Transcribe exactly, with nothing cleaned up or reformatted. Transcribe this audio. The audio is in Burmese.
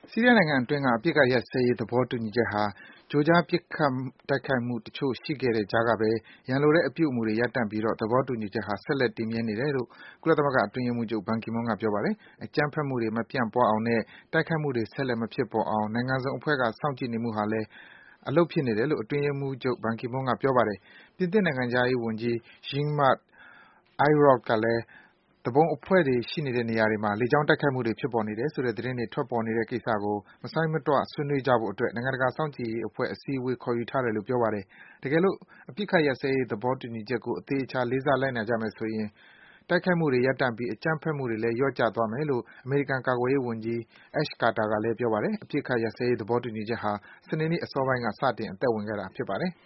ဆီးရီးယားနိုင်ငံအတွင်းက အပစ်အခတ်ရပ်စဲရေး သဘောတူညီချက်ဟာ ကြိုကြား ပစ်ခတ်တိုက်ခိုက်မှုတချို့ ရှိခဲ့တဲ့ကြားကဘဲ ရန်လိုတဲ့ အပြုအမူတွေ ရပ်တန့်ပြီး သဘောတူညီချက်ဟာ ဆက်လက် တည်မြဲနေတယ်လို့ ကုလသမဂ္ဂ အတွင်းရေးမှူးချုပ် Ban Ki-moon က ပြောပါတယ်။ အကြမ်းဖက်မှုတွေ မပြန့်ပွားအောင်နဲ့ တိုက်ခိုက်မှုတွေ ဆက်လက် မဖြစ်ပေါ်အောင် နိုင်ငံစုံအဖွဲ့က စောင့်ကြည့်နေမှုဟာလည်း အလုပ်ဖြစ်နေတယ်လို့ အတွင်းရေးမှူးချုပ် Ban Ki-moon က ပြောပါတယ်။ ပြင်သစ်နိုင်ငံခြားရေးဝန်ကြီး Jean-Marc Ayrault ကလည်း သူပုန်အဖွဲ့တွေ ရှိနေတဲ့နေရာတွေမှာ လေကြောင်းတိုက်ခိုက်မှုတွေ ဖြစ်ပေါ်နေတယ်ဆိုတဲ့ သတင်းတွေ ထွက်ပေါ်နေတဲ့ကိစ္စကို မဆိုင်းမတွ ဆွေးနွေးကြဖို့အတွက် နိုင်ငံတကာ စောင့်ကြည့်ရေးအဖွဲ့ အစည်းအဝေး ခေါ်ယူထားတယ်လို့ ပြောပါတယ်။ တကယ်လို့ အပစ်အခတ်ရပ်စဲရေး သဘောတူညီချက်ကို အသေအချာ လေးစားလိုက်နာကြမယ်ဆိုရင် တိုက်ခိုက်မှုတွေ ရပ်တန့်ပြီး အကြမ်းဖက်မှုတွေလည်း လျော့ကျသွားမယ်လို့ အမေရိကန် ကာကွယ်ရေးဝန်ကြီး Ash Carter ကလည်း ပြောပါတယ်။ အပစ်အခတ်ရပ်စဲရေး သဘောတူညီချက်ဟာ စနေနေ့ အစောပိုင်းက စတင် အသက်ဝင်ခဲ့တာ ဖြစ်ပါတယ်။